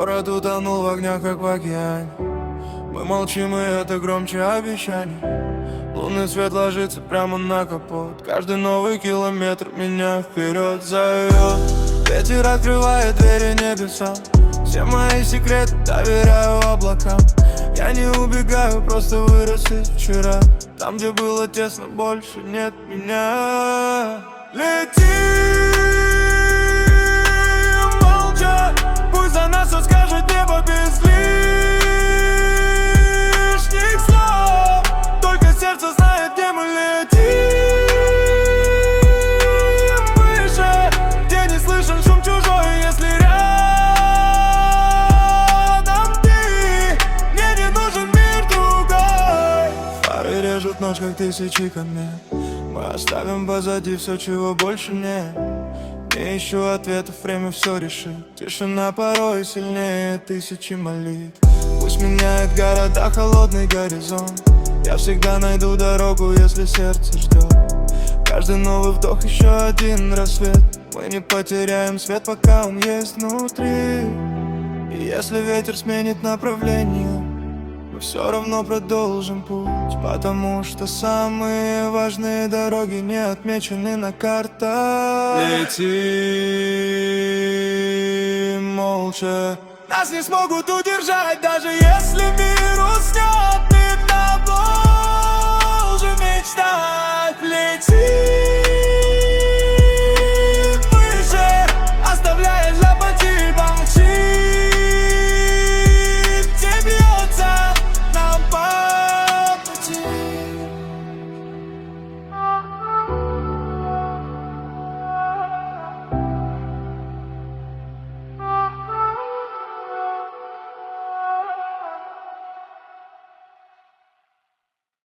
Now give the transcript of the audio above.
Город утонул в огнях, как в океане. Мы молчим, и это громче обещаний. Лунный свет ложится прямо на капот. Каждый новый километр меня вперед зовет. Ветер открывает двери небесам. Все мои секреты доверяю облакам. Я не убегаю, просто вырос из вчера. Там, где было тесно, больше нет меня. Лети молча, пусть за нас все скажет небо без лишних слов. Только сердце знает, где мы летим выше, где не слышен шум чужой, если рядом ты. Мне не нужен мир другой. Фары режут ночь, как тысячи комет. Мы оставим позади все, чего больше нет. Не ищу ответов, время все решит. Тишина порой сильнее тысячи молитв. Пусть меняет города холодный горизонт. Я всегда найду дорогу, если сердце ждет. Каждый новый вдох еще один рассвет. Мы не потеряем свет, пока он есть внутри. И если ветер сменит направление, мы все равно продолжим путь. Потому что самые важные дороги не отмечены на картах. Лети молча, нас не смогут удержать, даже